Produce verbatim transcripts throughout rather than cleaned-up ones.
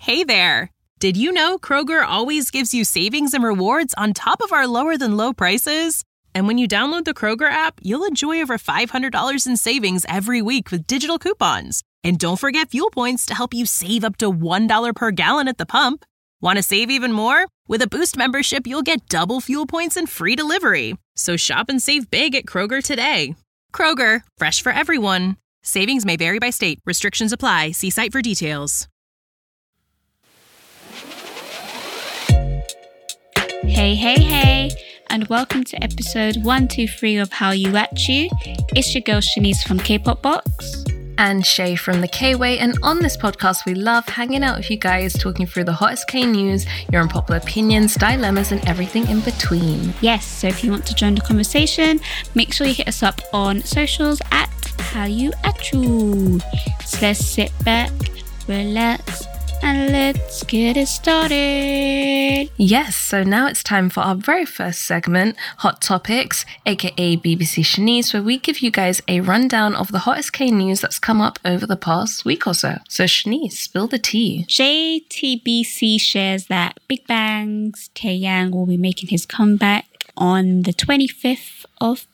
Hey there! Did you know Kroger always gives you savings and rewards on top of our lower-than-low prices? And when you download the Kroger app, you'll enjoy over five hundred dollars in savings every week with digital coupons. And don't forget fuel points to help you save up to one dollar per gallon at the pump. Want to save even more? With a Boost membership, you'll get double fuel points and free delivery. So shop and save big at Kroger today. Kroger, fresh for everyone. Savings may vary by state. Restrictions apply. See site for details. Hey, hey, hey, and welcome to episode one two three of How You At You. It's your girl Shanice from K-Pop Box. And Shay from the K-Way, and on this podcast we love hanging out with you guys, talking through the hottest K news, your unpopular opinions, dilemmas, and everything in between. Yes, so if you want to join the conversation, make sure you hit us up on socials at How You At You. So let's sit back, relax, and let's get it started. Yes, so now it's time for our very first segment, Hot Topics, aka B B C Shanice, where we give you guys a rundown of the hottest K news that's come up over the past week or so. So Shanice, spill the tea. J T B C shares that Big Bang's Taeyang will be making his comeback on the twenty-fifth of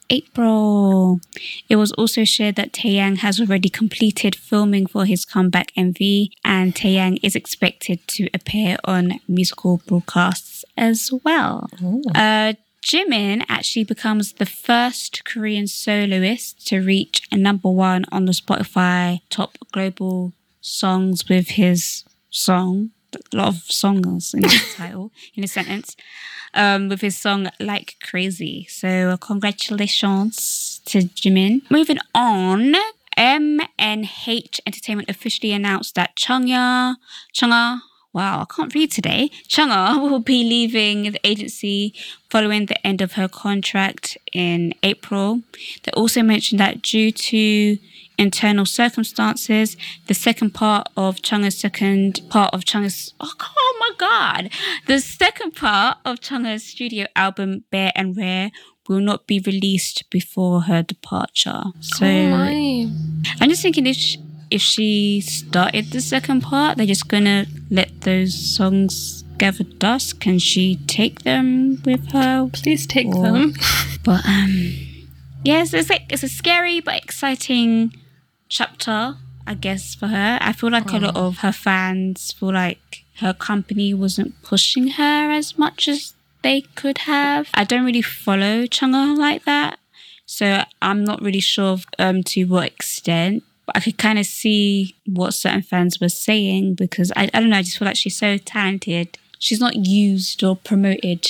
April. It was also shared that Taeyang has already completed filming for his comeback M V, and Taeyang is expected to appear on musical broadcasts as well. Uh, Jimin actually becomes the first Korean soloist to reach a number one on the Spotify top global songs with his song. A lot of songs in the title, in a sentence, um, with his song Like Crazy. So congratulations to Jimin. Moving on, M N H Entertainment officially announced that Chungha, Chungha, wow, I can't read today, Chungha will be leaving the agency following the end of her contract in April. They also mentioned that due to internal circumstances, the second part of Chungha's second part of Chungha's oh, oh my god, the second part of Chungha's studio album Bare and Rare will not be released before her departure. So oh my. I'm just thinking if she, if she started the second part, they're just gonna let those songs gather dust. Can she take them with her? Please take or, them. But um, yes, it's like it's a scary but exciting chapter, I guess, for her. I feel like oh. a lot of her fans feel like her company wasn't pushing her as much as they could have. I don't really follow Chungha like that, so I'm not really sure of, um, to what extent. But I could kind of see what certain fans were saying because I, I don't know, I just feel like she's so talented. She's not used or promoted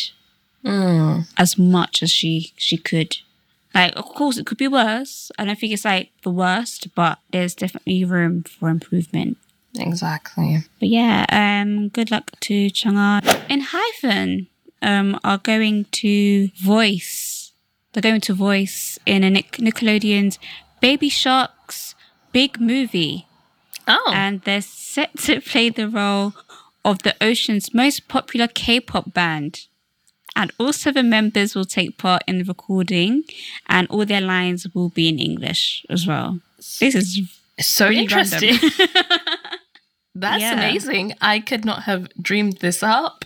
mm. as much as she she could. Like, of course, it could be worse. I don't think it's, like, the worst, but there's definitely room for improvement. Exactly. But, yeah, um, good luck to Chungha. And Hyphen um, are going to voice. They're going to voice in a Nic- Nickelodeon's Baby Shark's big movie. Oh. And they're set to play the role of the ocean's most popular K-pop band. And all seven members will take part in the recording, and all their lines will be in English as well. This is so really interesting. That's yeah. amazing. I could not have dreamed this up.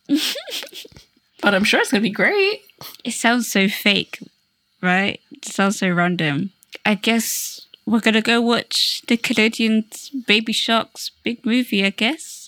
But I'm sure it's going to be great. It sounds so fake, right? It sounds so random. I guess we're going to go watch Nickelodeon's Baby Shark's big movie, I guess.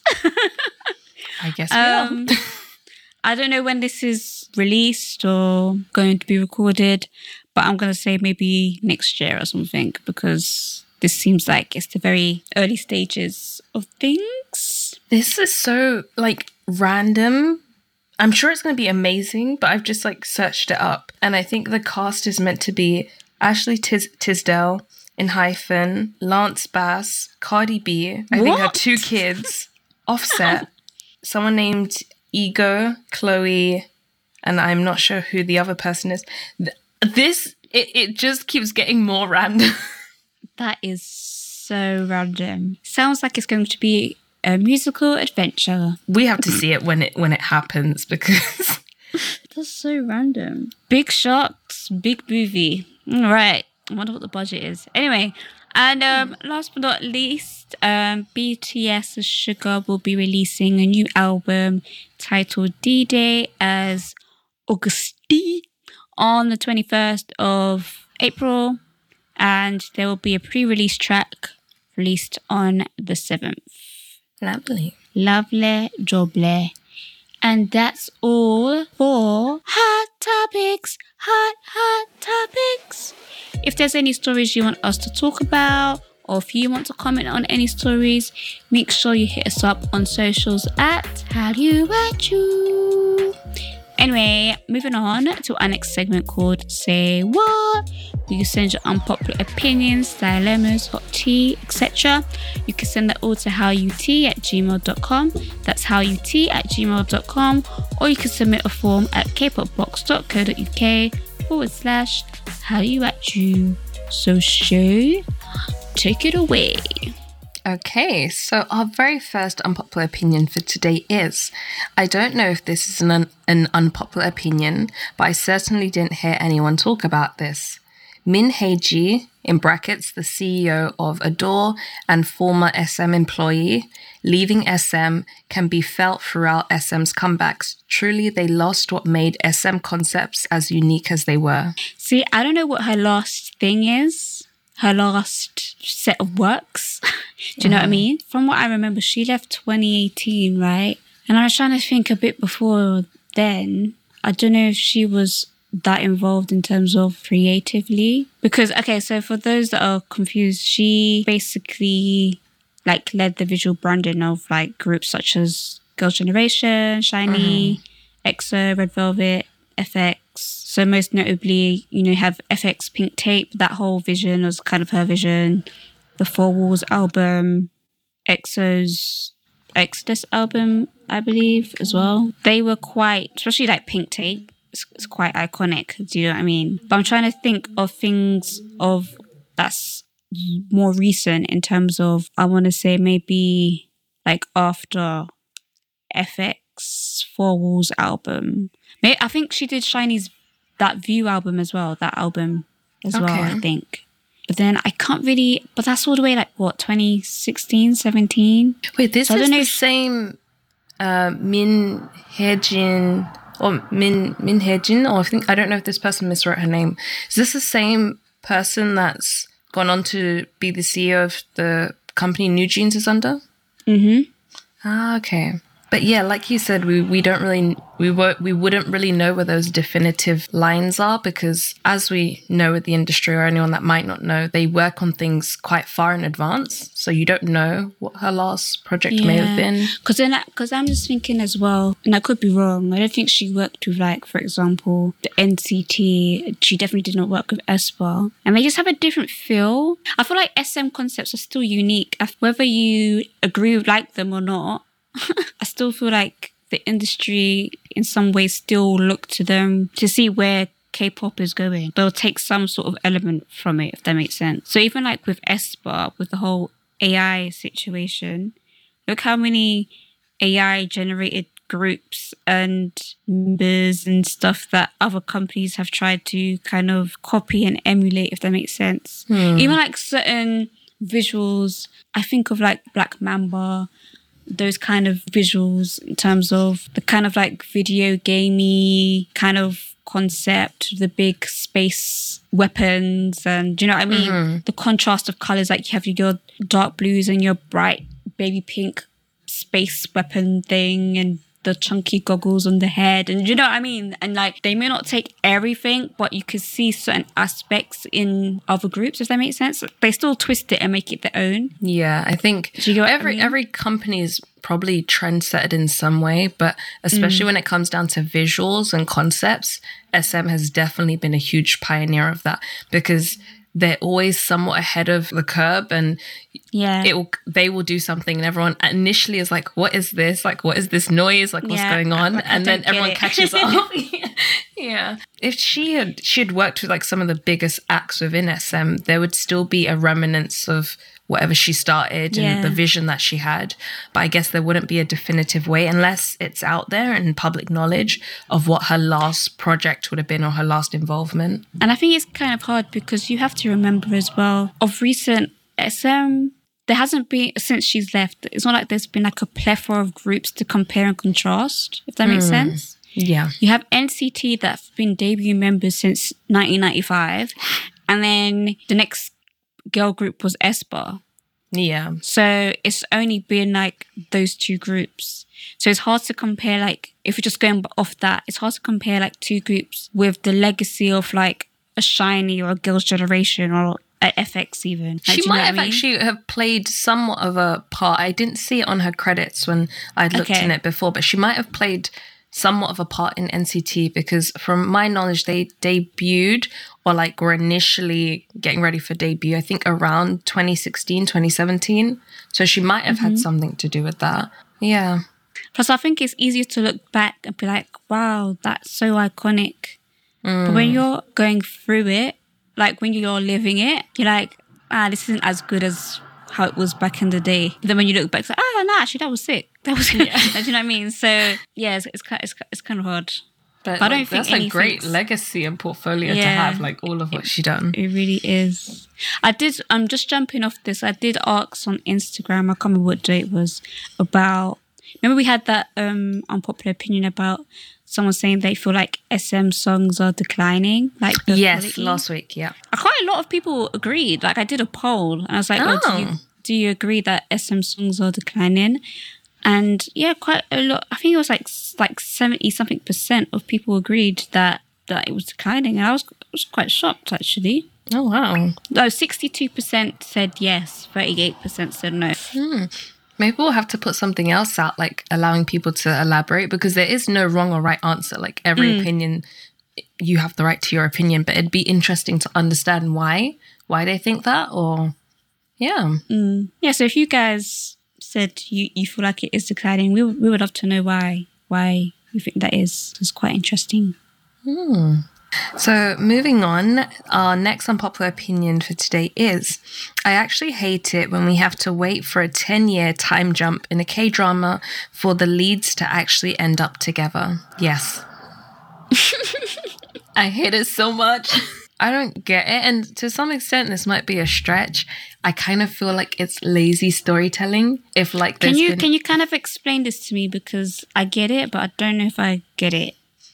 I guess we um, will. I don't know when this is released or going to be recorded, but I'm going to say maybe next year or something because this seems like it's the very early stages of things. This is so, like, random. I'm sure it's going to be amazing, but I've just, like, searched it up. And I think the cast is meant to be Ashley Tis- Tisdale in Hyphen, Lance Bass, Cardi B, I what? think her two kids, Offset, someone named Ego, Chloe, and I'm not sure who the other person is. This, it, it just keeps getting more random. That is so random. Sounds like it's going to be a musical adventure. We have to see it when it when it happens because... That's so random. Big Sharks, big movie. All right. I wonder what the budget is. Anyway, And um, last but not least, um, B T S's Suga will be releasing a new album titled D-Day as Augusti on the twenty-first of April. And there will be a pre-release track released on the seventh. Lovely. Lovely, jobly. And that's all for Hot Topics. Hot, hot topics. If there's any stories you want us to talk about, or if you want to comment on any stories, make sure you hit us up on socials at Hallyu At You. Anyway, moving on to our next segment called Say What. You can send your unpopular opinions, dilemmas, hot tea, et cetera. You can send that all to howut at gmail dot com. That's howut at gmail dot com. Or you can submit a form at kpopbox.co.uk forward slash howuatu. So, Shay, take it away. Okay, so our very first unpopular opinion for today is, I don't know if this is an, un- an unpopular opinion, but I certainly didn't hear anyone talk about this. Min Hye-ji, in brackets, the C E O of Adore and former S M employee, leaving S M can be felt throughout S M's comebacks. Truly, they lost what made S M concepts as unique as they were. See, I don't know what her last thing is. Her last set of works. Do you know mm. what I mean? From what I remember, she left twenty eighteen, right? And I was trying to think a bit before then. I don't know if she was that involved in terms of creatively. Because, okay, so for those that are confused, she basically like led the visual branding of like groups such as Girls' Generation, SHINee, mm-hmm. EXO, Red Velvet, F X. So most notably, you know, you have F X Pink Tape. That whole vision was kind of her vision. The Four Walls album, EXO's Exodus album, I believe, as well. They were quite, especially like Pink Tape, it's, it's quite iconic. Do you know what I mean? But I'm trying to think of things of that's more recent in terms of, I want to say maybe like after F X Four Walls album. Maybe, I think she did SHINee's that View album as well, that album as okay. well, I think. But then I can't really, but that's all the way like, what, twenty sixteen, seventeen? Wait, this so is the if, same uh, Min Hye-jin, or Min, Min Hye-jin, or I think, I don't know if this person miswrote her name. Is this the same person that's gone on to be the C E O of the company New Jeans is under? Mm-hmm. Ah, okay. But yeah, like you said, we, we don't really, we won't, we wouldn't really know where those definitive lines are because as we know with the industry or anyone that might not know, they work on things quite far in advance. So you don't know what her last project yeah. may have been. Because then, because I'm just thinking as well, and I could be wrong, I don't think she worked with like, for example, the N C T. She definitely did not work with aespa. And they just have a different feel. I feel like S M concepts are still unique. Whether you agree with like them or not, I still feel like the industry in some ways still look to them to see where K-pop is going. They'll take some sort of element from it, if that makes sense. So even like with aespa, with the whole A I situation, look how many A I generated groups and members and stuff that other companies have tried to kind of copy and emulate, if that makes sense. Hmm. Even like certain visuals, I think of like Black Mamba, those kind of visuals in terms of the kind of like video gamey kind of concept, the big space weapons, and do you know what I mean? Mm-hmm. The contrast of colours, like you have your dark blues and your bright baby pink space weapon thing and the chunky goggles on the head, and you know what I mean? And like they may not take everything, but you could see certain aspects in other groups, if that makes sense. They still twist it and make it their own. Yeah, I think every I mean? every company is probably trendsetted in some way, but especially mm. when it comes down to visuals and concepts, S M has definitely been a huge pioneer of that because they're always somewhat ahead of the curve, and yeah, it will, they will do something and everyone initially is like, what is this? Like, what is this noise? Like, what's yeah, going on? I, I and then everyone it. catches up. Yeah. If she had, she had worked with like some of the biggest acts within S M, there would still be a remnants of whatever she started yeah. and the vision that she had. But I guess there wouldn't be a definitive way unless it's out there in public knowledge of what her last project would have been or her last involvement. And I think it's kind of hard because you have to remember as well, of recent S M, there hasn't been, since she's left, it's not like there's been like a plethora of groups to compare and contrast, if that makes Mm. sense. Yeah. You have N C T that's been debut members since nineteen ninety-five, and then the next girl group was aespa. Yeah. So it's only been like those two groups. So it's hard to compare, like, if we're just going off that, it's hard to compare like two groups with the legacy of like a SHINee or a Girls' Generation or a F X even. Like, do She you know might what have I mean? actually have played somewhat of a part. I didn't see it on her credits when I'd looked Okay. in it before, but she might have played somewhat of a part in N C T because from my knowledge, they debuted or like were initially getting ready for debut, I think around twenty sixteen, twenty seventeen. So she might have Mm-hmm. had something to do with that. Yeah. Plus, I think it's easier to look back and be like, wow, that's so iconic. But when you're going through it, like when you're living it, you're like, ah, this isn't as good as how it was back in the day. But then when you look back, it's like, ah, no, actually, that was sick. That was, yeah. Do you know what I mean? So, yeah, it's, it's, kind, it's, it's kind of hard. But, But I don't like, think that's a great anything's- legacy and portfolio to Yeah. have, like all of what she done. It really is. I did, I'm just jumping off this. I did ask on Instagram, I can't remember what day it was, about, remember we had that um, unpopular opinion about someone saying they feel like S M songs are declining? Like the Yes, quality? last week, yeah. Quite a lot of people agreed. Like I did a poll and I was like, oh, do, you, Oh. do you agree that S M songs are declining? And yeah, quite a lot. I think it was like like seventy something percent of people agreed that, that it was declining. And I was, I was quite shocked actually. Oh, wow. No, sixty-two percent said yes, thirty-eight percent said no. Maybe we'll have to put something else out, like allowing people to elaborate, because there is no wrong or right answer. Like every opinion, you have the right to your opinion, but it'd be interesting to understand why, why they think that, or yeah. Yeah, so if you guys said you, you feel like it is declining, we, would- we would love to know why, why you think that is. It's quite interesting. So moving on, our next unpopular opinion for today is, I actually hate it when we have to wait for a ten-year time jump in a K-drama for the leads to actually end up together. Yes. I hate it so much. I don't get it. And to some extent, this might be a stretch. I kind of feel like it's lazy storytelling. If like Can there's you been- can you kind of explain this to me, because I get it, but I don't know if I get it.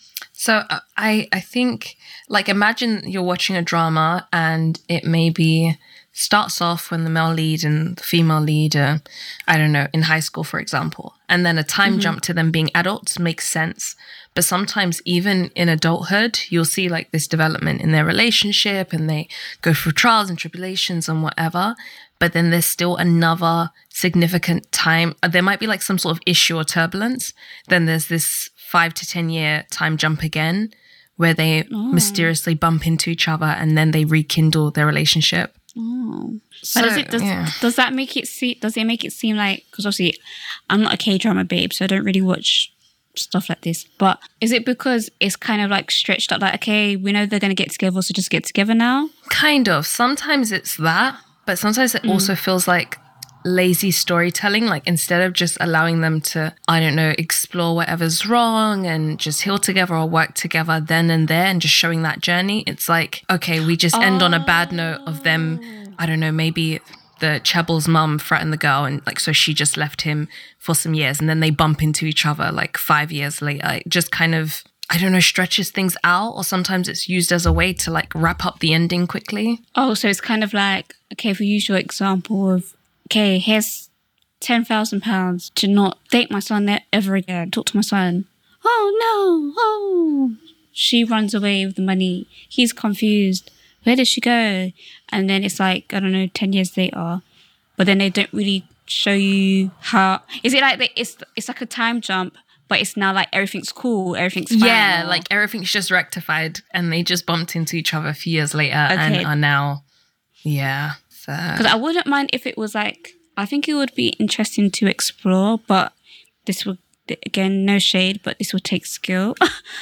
So uh, I I think, like, imagine you're watching a drama and it maybe starts off when the male lead and the female lead are, I don't know, in high school, for example. And then a time jump to them being adults makes sense. But sometimes even in adulthood, you'll see like this development in their relationship and they go through trials and tribulations and whatever. But then there's still another significant time. There might be like some sort of issue or turbulence. Then there's this five to ten year time jump again where they mysteriously bump into each other and then they rekindle their relationship. Oh, So, but does it does, yeah. does that make it seem? Does it make it seem like? Because obviously, I'm not a K drama babe, so I don't really watch stuff like this. But is it because it's kind of like stretched out? Like, okay, we know they're gonna get together, so just get together now. Kind of. Sometimes it's that, but sometimes it also feels like lazy storytelling. Like instead of just allowing them to, I don't know, explore whatever's wrong and just heal together or work together then and there and just showing that journey, it's like, okay, we just end on a bad note of them, I don't know, maybe the Chebel's mum threatened the girl and like, so she just left him for some years and then they bump into each other like five years later. It just kind of, I don't know, stretches things out, or sometimes it's used as a way to like wrap up the ending quickly. Oh, so it's kind of like, okay, if we use your example of, okay, here's ten thousand pounds to not date my son there ever again, talk to my son. Oh no, oh. She runs away with the money. He's confused. Where did she go? And then it's like, I don't know, ten years later. But then they don't really show you how, is it like, they, it's it's like a time jump, but it's now like everything's cool, everything's fine. Yeah, or- like everything's just rectified and they just bumped into each other a few years later and Okay. are now, yeah. So, Because I wouldn't mind if it was like, I think it would be interesting to explore, but this would, again, no shade, but this would take skill.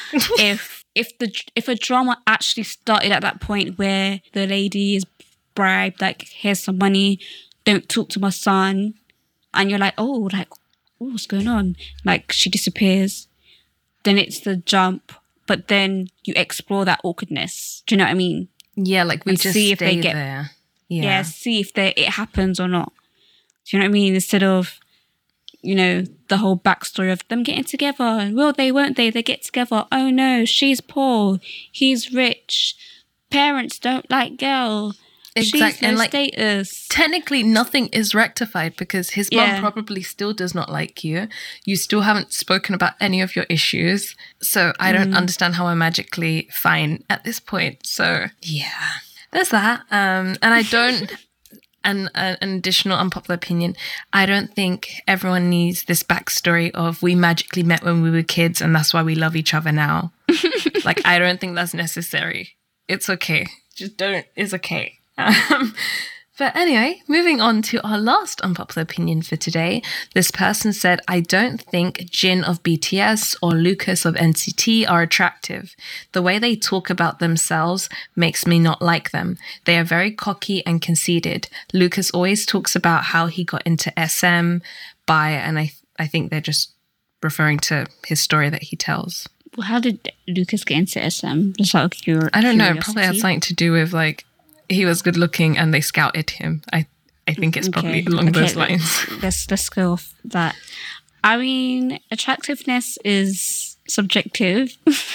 if if the if a drama actually started at that point where the lady is bribed, like, here's some money, don't talk to my son, and you're like, oh, like, oh, what's going on? Like, she disappears, then it's the jump, but then you explore that awkwardness. Do you know what I mean? yeah, like we and just see if they stay get- there. yeah, yeah see if they, it happens or not. Do you know what I mean? Instead of, you know, the whole backstory of them getting together. Will they, won't they? They get together. Oh no, she's poor. He's rich. Parents don't like girl. Exactly. She's no and like, status. Technically, nothing is rectified because his mom Yeah. probably still does not like you. You still haven't spoken about any of your issues. So I don't Mm. understand how I'm magically fine at this point. So yeah, there's that. Um, and I don't... And uh, an additional unpopular opinion, I don't think everyone needs this backstory of we magically met when we were kids and that's why we love each other now. Like, I don't think that's necessary. It's okay. Just don't. It's okay. Um, but anyway, moving on to our last unpopular opinion for today. This person said, I don't think Jin of B T S or Lucas of N C T are attractive. The way they talk about themselves makes me not like them. They are very cocky and conceited. Lucas always talks about how he got into S M by, and I, I think they're just referring to his story that he tells. Well, how did Lucas get into S M? Just out of cur- I don't know. curiosity. Probably had something to do with like, he was good looking and they scouted him. I I think it's probably Okay, along okay, those lines. Let's let's go off that. I mean, attractiveness is subjective.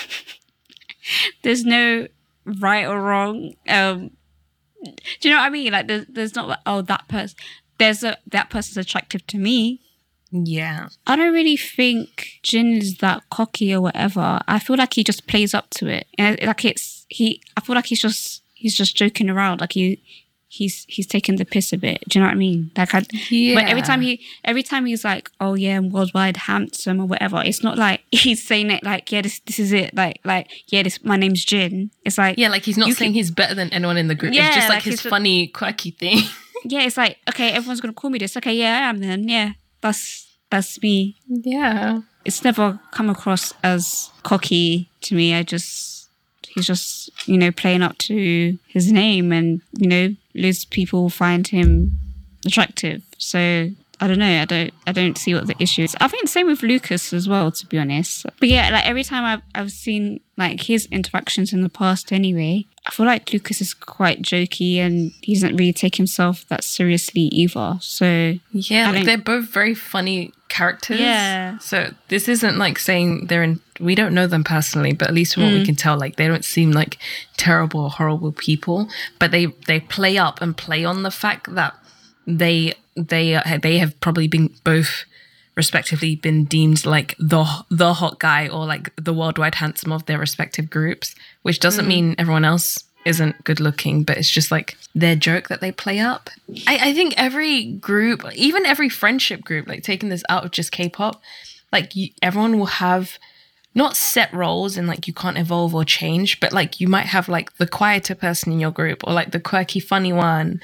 There's no right or wrong. Um, do you know what I mean? Like, there's, there's not like, oh, that person. There's a that person's attractive to me. Yeah. I don't really think Jin is that cocky or whatever. I feel like he just plays up to it. And like it's he. I feel like he's just he's just joking around. Like he. He's he's taking the piss a bit. Do you know what I mean? Like, I, Yeah. but every time he every time he's like, oh yeah, I'm worldwide handsome or whatever. It's not like he's saying it like, yeah, this this is it. Like like yeah, this my name's Jin. It's like Yeah, like he's not you saying can- he's better than anyone in the group. Yeah, it's just like, like his he's just- funny, quirky thing. yeah, it's like okay, everyone's gonna call me this. Okay, yeah, I am then. Yeah, that's that's me. Yeah. It's never come across as cocky to me. I just he's just you know playing up to his name, and you know loads of people find him attractive. So I don't know. I don't. I don't see what the issue is. I think the same with Lucas as well, to be honest. But yeah, like every time I've I've seen like his interactions in the past, anyway, I feel like Lucas is quite jokey and he doesn't really take himself that seriously either. So Yeah, I like don't- they're both very funny characters. Yeah. So this isn't like saying they're in, we don't know them personally, but at least from what Mm. we can tell, like they don't seem like terrible or horrible people, but they, they play up and play on the fact that they, they, uh, they have probably been both respectively been deemed like the, the hot guy or like the worldwide handsome of their respective groups, which doesn't mean everyone else isn't good looking, but it's just like their joke that they play up. I, I think every group, even every friendship group, like taking this out of just K-pop, like you, everyone will have not set roles and like you can't evolve or change, but like you might have like the quieter person in your group or like the quirky funny one,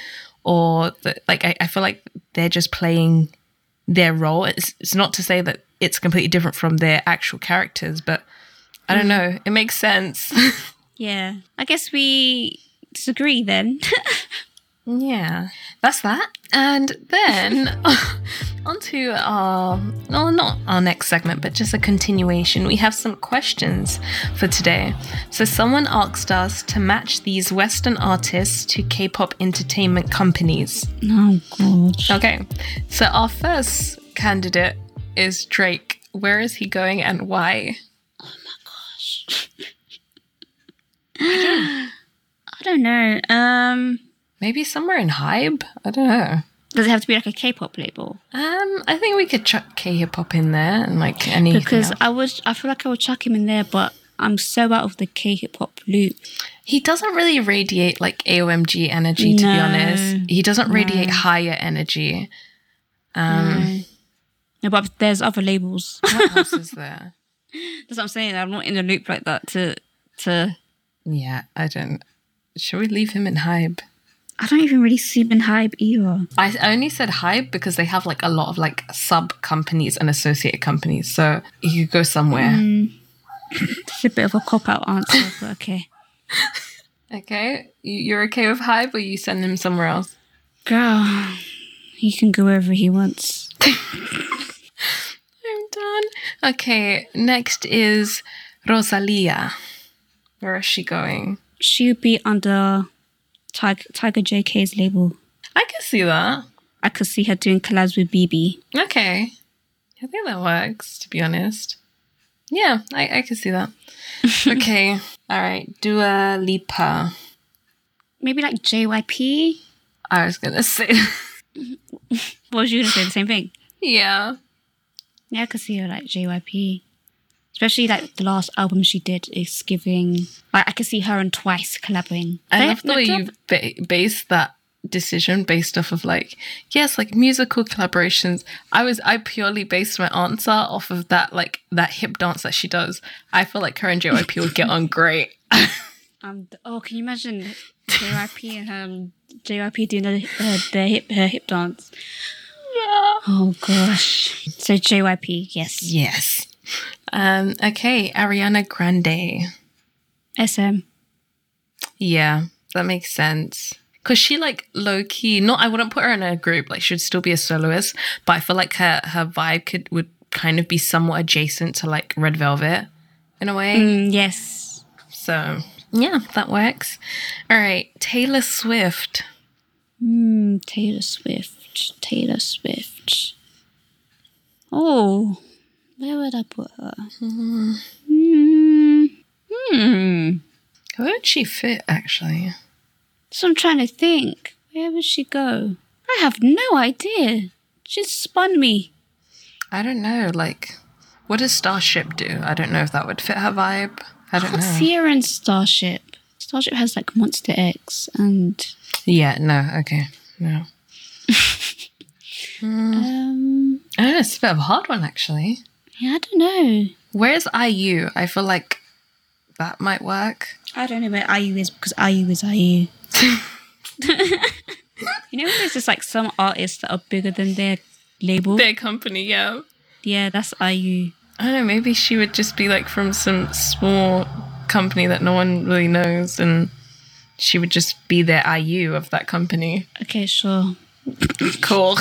or the, like I, I feel like they're just playing their role. It's, it's not to say that it's completely different from their actual characters, but I don't know, it makes sense. yeah, I guess we disagree then. Yeah, that's that. And then on to our, well, not our next segment, but just a continuation. We have some questions for today. So someone asked us to match these Western artists to K-pop entertainment companies. Oh god. Okay, so our first candidate is Drake. Where is he going and why? I don't know. Um, Maybe somewhere in Hybe? I don't know. does it have to be like a K-pop label? Um, I think we could chuck K-hip-hop in there and like anything Because else. I would, I feel like I would chuck him in there, but I'm so out of the K-hip-hop loop. He doesn't really radiate like A O M G energy, to be No, honest. He doesn't radiate no. higher energy. Um, No, but there's other labels. What else is there? That's what I'm saying. I'm not in a loop like that to to. Yeah, I don't. Should we leave him in Hybe? I don't even really see him in Hybe either. I only said Hybe because they have like a lot of like sub companies and associated companies. So you could go somewhere. It's a bit of a cop out answer, but okay. Okay. You- You're okay with Hybe or you send him somewhere else? Girl, he can go wherever he wants. I'm done. Okay. Next is Rosalia. Where is she going? She would be under Tiger, Tiger J K's label. I can see that. I could see her doing collabs with B B. Okay. I think that works, to be honest. Yeah, I, I can see that. Okay. All right. Dua Lipa. Maybe like J Y P? I was going to say. What was you going to say? The same thing? Yeah. Yeah, I could see her like J Y P. Especially like the last album she did is giving... Like I could see her and Twice collabing. I They- love the way you ba- based that decision based off of like, yes, like musical collaborations. I was, I purely based my answer off of that, like that hip dance that she does. I feel like her and J Y P would get on great. Um. Oh, can you imagine J Y P and um, J Y P doing the, uh, the hip her hip dance? Yeah. Oh gosh. So J Y P, yes. Yes. Um. Okay, Ariana Grande. S M. Yeah, that makes sense. Because she, like, low-key... Not, I wouldn't put her in a group. Like, she'd still be a soloist. But I feel like her, her vibe could would kind of be somewhat adjacent to, like, Red Velvet in a way. Mm, yes. So, yeah, that works. All right, Taylor Swift. Mm, Taylor Swift. Taylor Swift. Oh, where would I put her? Mm. Hmm. Hmm. Where would she fit, actually? So I'm trying to think. Where would she go? I have no idea. She spun me. I don't know, like... What does Starship do? I don't know if that would fit her vibe. I don't know. Can't see her in Starship. Starship has like Monster X and... Yeah, no, okay. No. mm. Um, I don't know, it's a bit of a hard one, actually. yeah, I don't know. Where's I U? I feel like that might work. I don't know where I U is because I U is I U. You know, there's just like some artists that are bigger than their label. Their company, yeah. Yeah, that's I U. I don't know, maybe she would just be like from some small company that no one really knows and she would just be their I U of that company. Okay, sure. Cool.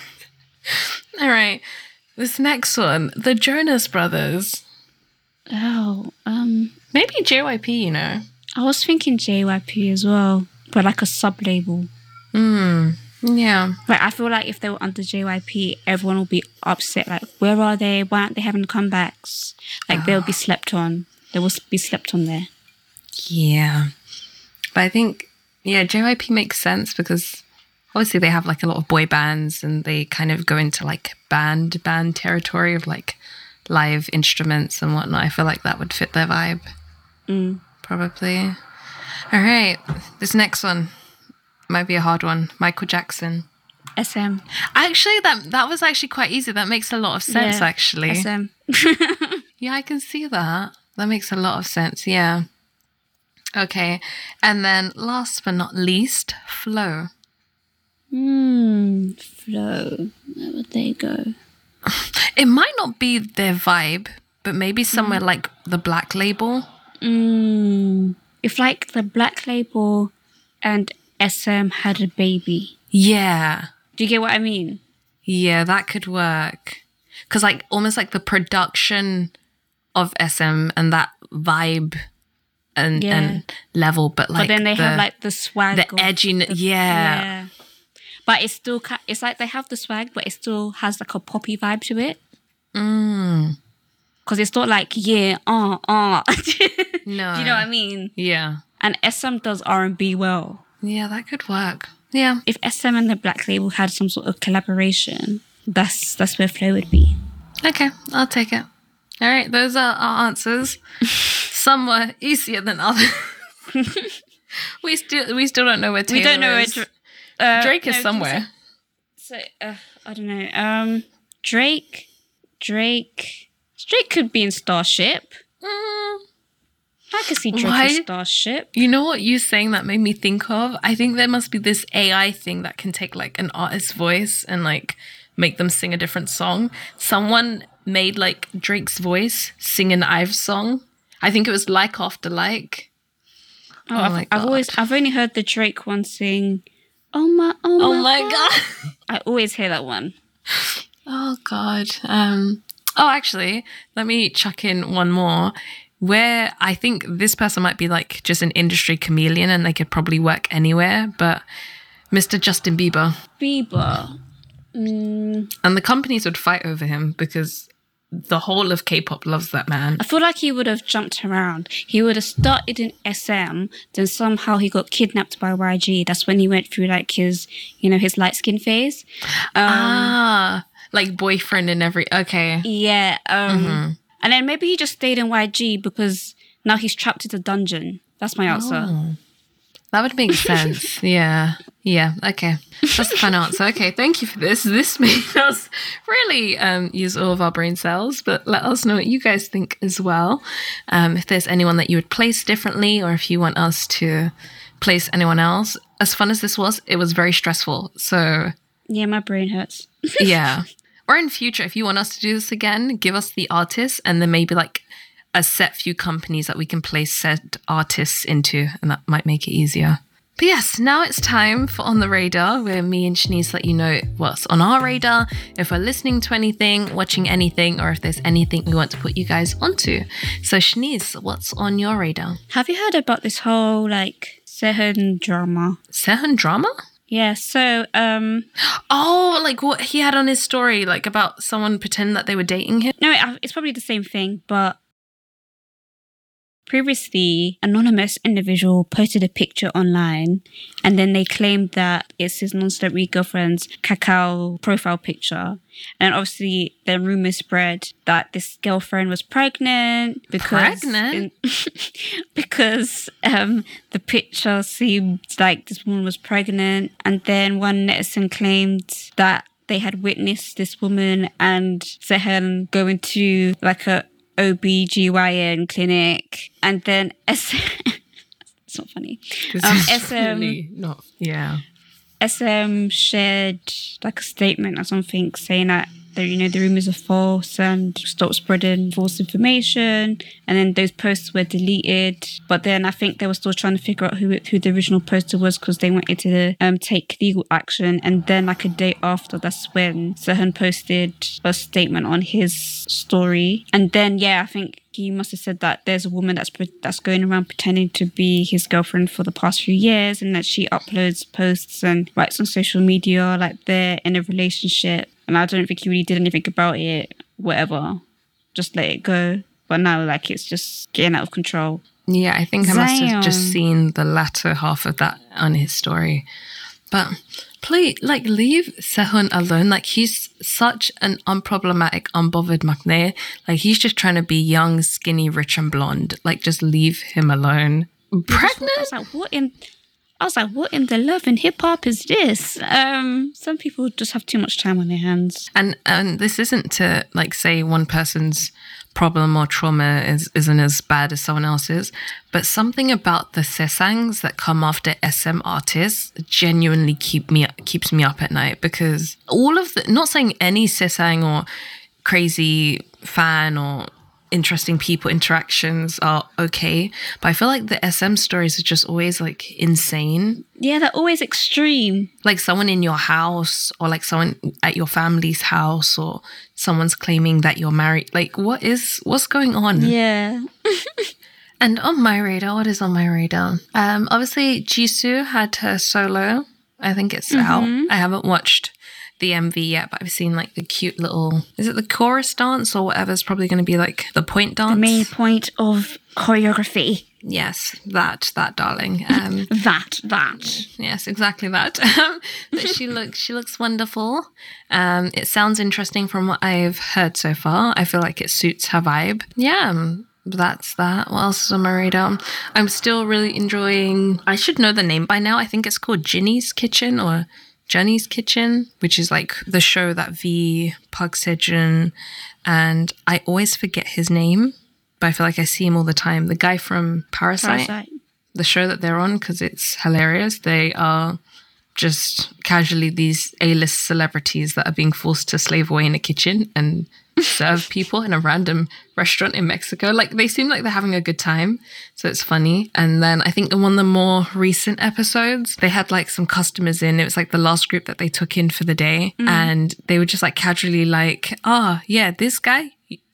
All right. This next one, the Jonas Brothers. Oh, um, Maybe J Y P, you know. I was thinking J Y P as well, but like a sub-label. Hmm. Yeah. Like, I feel like if they were under J Y P, everyone will be upset. Like, where are they? Why aren't they having comebacks? Like, they'll be slept on. They will be slept on there. Yeah. But I think, yeah, J Y P makes sense because obviously they have like a lot of boy bands and they kind of go into like band band territory of like live instruments and whatnot. I feel like that would fit their vibe. Mm. Probably. All right. This next one might be a hard one. Michael Jackson. S M. Actually, that that was actually quite easy. That makes a lot of sense, Yeah, actually. S M. Yeah, I can see that. That makes a lot of sense, yeah. Okay. And then last but not least, Flo. Hmm. Flo. Where would they go? It might not be their vibe, but maybe somewhere Mm. like the Black Label. Mm. If like the Black Label and S M had a baby. Yeah. Do you get what I mean? Yeah, that could work. Because like almost like the production of S M and that vibe and, Yeah. and level, but like but then they the, have like the swag. the of edginess. the- yeah. yeah. But it's still, ki- it's like they have the swag, but it still has like a poppy vibe to it. Mm. Because it's not like, yeah, uh, uh. No. Do you know what I mean? Yeah. And S M does R and B well. Yeah, that could work. Yeah. If S M and the Black Label had some sort of collaboration, that's that's where Flo would be. Okay, I'll take it. All right, those are our answers. Some were easier than others. we still we still don't know where Taylor We don't know where is. Dra- uh, Drake is no, somewhere. So, uh, I don't know. Um, Drake, Drake, Drake could be in Starship. Mm, I could see Drake Why? in Starship. you know what you saying that made me think of? I think there must be this A I thing that can take like an artist's voice and like make them sing a different song. Someone made like Drake's voice sing an Ives song. I think it was Like After Like. Oh, Oh I've, my I've always, God. I've only heard the Drake one sing. Oh my, oh my, Oh my god. I always hear that one. Oh god. Um oh actually, let me chuck in one more. where I think this person might be like just an industry chameleon and they could probably work anywhere, but Mister Justin Bieber. Bieber. Mm. And the companies would fight over him because the whole of K-pop loves that man. I feel like he would have jumped around. He would have started in S M, then somehow he got kidnapped by Y G. That's when he went through like his, you know, his light skin phase. Um, ah, like boyfriend and every, okay. Yeah. Um, mm-hmm. And then maybe he just stayed in Y G because now he's trapped in a dungeon. That's my answer. Oh, that would make sense. Yeah. Yeah. Okay. That's the fun answer. Okay. Thank you for this. This made us really um, use all of our brain cells, but let us know what you guys think as well. Um, if there's anyone that you would place differently, or if you want us to place anyone else. As fun as this was, it was very stressful. So yeah, my brain hurts. Yeah. Or in future, if you want us to do this again, give us the artists and then maybe like a set few companies that we can place said artists into, and that might make it easier. But yes, now it's time for On the Radar, where me and Shanice let you know what's on our radar, if we're listening to anything, watching anything, or if there's anything we want to put you guys onto. So Shanice, what's on your radar? Have you heard about this whole like Sehun drama? Sehun drama? Yeah, so um oh, like what he had on his story, like about someone pretending that they were dating him? No, it, it's probably the same thing, but previously, anonymous individual posted a picture online and then they claimed that it's his non-celebrity girlfriend's Kakao profile picture. And obviously, the rumor spread that this girlfriend was pregnant because pregnant? In, because um, the picture seemed like this woman was pregnant. And then one netizen claimed that they had witnessed this woman and Sehun go into like a O B G Y N clinic, and then S M it's not funny. Um, S M really not yeah. S M shared like a statement or something saying that the, you know the rumors are false and stop spreading false information, and then those posts were deleted. But then I think they were still trying to figure out who who the original poster was because they wanted to um, take legal action. And then like a day after, that's when Sehun posted a statement on his story. And then yeah, I think he must have said that there's a woman that's that's going around pretending to be his girlfriend for the past few years, and that she uploads posts and writes on social media like they're in a relationship. And I don't think he really did anything about it. Whatever, just let it go. But now, like, it's just getting out of control. Yeah, I think I must have just seen the latter half of that on his story. But please, like, leave Sehun alone. Like, he's such an unproblematic, unbothered maknae. Like, he's just trying to be young, skinny, rich, and blonde. Like, just leave him alone. Pregnant? I was like, what in... I was like, what in the love and hip hop is this? Um, some people just have too much time on their hands. And and this isn't to like say one person's problem or trauma is, isn't as bad as someone else's, but something about the sesangs that come after S M artists genuinely keep me keeps me up at night, because all of the, not saying any sesang or crazy fan or interesting people interactions are okay, but I feel like the S M stories are just always like insane. Yeah, they're always extreme. Like someone in your house, or like someone at your family's house, or someone's claiming that you're married. Like, what is what's going on? Yeah. And on my radar, what is on my radar? Um, obviously Jisoo had her solo. I think it's mm-hmm. out. I haven't watched the M V yet, but I've seen like the cute little, is it the chorus dance or whatever? It's probably going to be like the point dance. The main point of choreography. Yes, that, that darling. Um, that, that. Yes, exactly that. But she looks, she looks wonderful. Um, it sounds interesting from what I've heard so far. I feel like it suits her vibe. Yeah. Um, That's that. What else is on my radar? I'm still really enjoying, I should know the name by now. I think it's called Ginny's Kitchen or Jenny's Kitchen, which is like the show that V, Park Sejun, and I always forget his name, but I feel like I see him all the time. The guy from Parasite, Parasite. The show that they're on, because it's hilarious. They are just casually these A-list celebrities that are being forced to slave away in a kitchen and serve people in a random restaurant in Mexico. Like, they seem like they're having a good time, so it's funny. And then I think in one of the more recent episodes, they had like some customers in. It was like the last group that they took in for the day, mm. and they were just like casually like, oh yeah, this guy,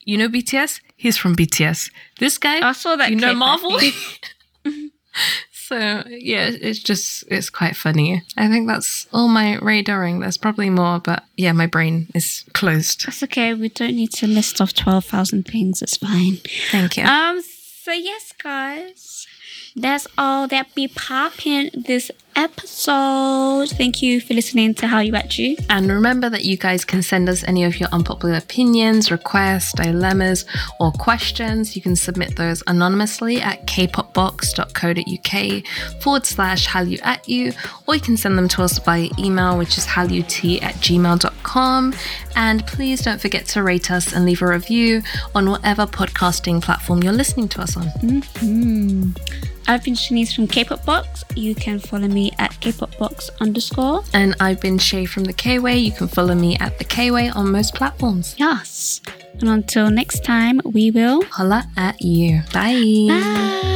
you know B T S? He's from B T S. This guy, I saw that you know clip, Marvel? I think. So, yeah, it's just, it's quite funny. I think that's all my radaring. There's probably more, but yeah, my brain is closed. That's okay. We don't need to list off twelve thousand things. It's fine. Thank you. Um. So, yes, guys. That's all that be popping this episode. Thank you for listening to How You At You. And remember that you guys can send us any of your unpopular opinions, requests, dilemmas, or questions. You can submit those anonymously at kpopbox.co.uk forward slash hallyu@you, or you can send them to us via email, which is halluyt at gmail.com. And please don't forget to rate us and leave a review on whatever podcasting platform you're listening to us on. Mm-hmm. I've been Shanice from K-Pop Box. You can follow me at kpopbox underscore. And I've been Shay from the K-Way. You can follow me at the K-Way on most platforms. Yes. And until next time, we will holla at you. Bye. Bye.